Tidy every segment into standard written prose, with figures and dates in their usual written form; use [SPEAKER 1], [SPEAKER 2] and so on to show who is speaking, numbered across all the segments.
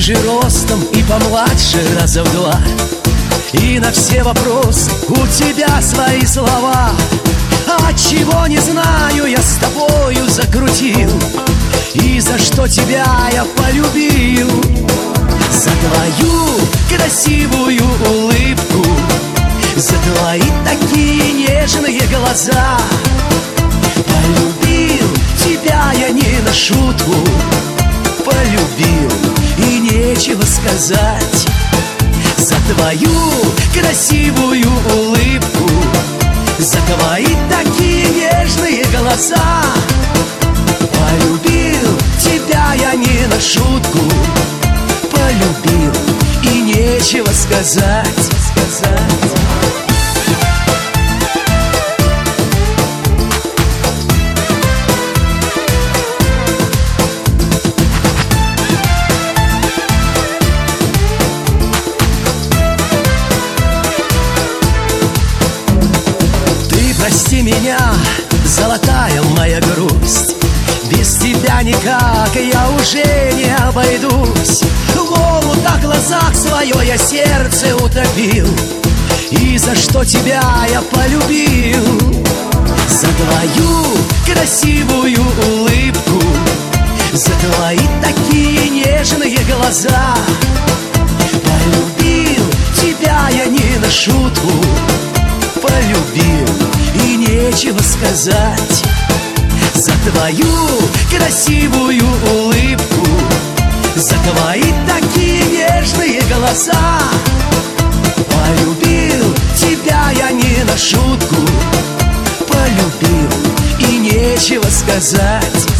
[SPEAKER 1] пониже ростом и помладше раза в два. И на все вопросы у тебя свои слова. А чего не знаю, я с тобою закрутил. И за что тебя я полюбил? За твою красивую улыбку, за твои такие нежные глаза. Полюбил тебя я не на шутку, полюбил, и нечего сказать. За твою красивую улыбку, за твои такие нежные глаза. Полюбил тебя я не на шутку, полюбил, и нечего сказать. Прости меня, золотая моя грусть, без тебя никак я уже не обойдусь. В омутах глазах свое я сердце утопил, и за что тебя я полюбил? За твою красивую улыбку, за твои такие нежные глаза. Полюбил тебя я не на шутку, полюбил, и нечего сказать. За твою красивую улыбку, за твои такие нежные глаза. Полюбил тебя я не на шутку, полюбил, и нечего сказать.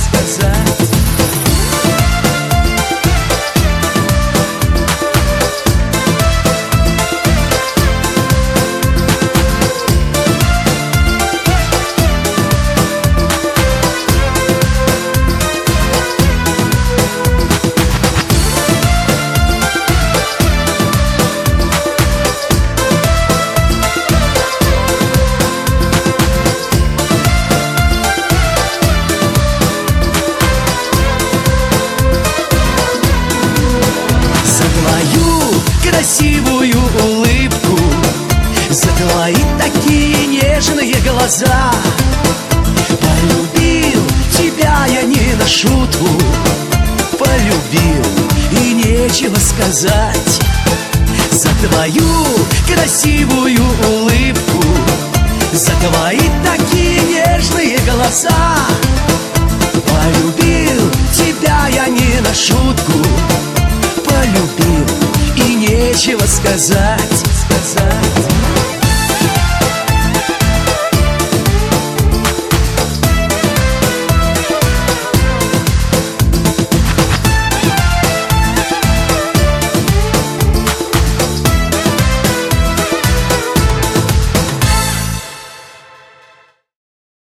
[SPEAKER 1] Красивую улыбку, за твои такие нежные глаза. Полюбил тебя я не на шутку, полюбил, и нечего сказать. За твою красивую улыбку, за твои такие нежные глаза. Полюбил тебя я не на шутку, полюбил, и нечего сказать.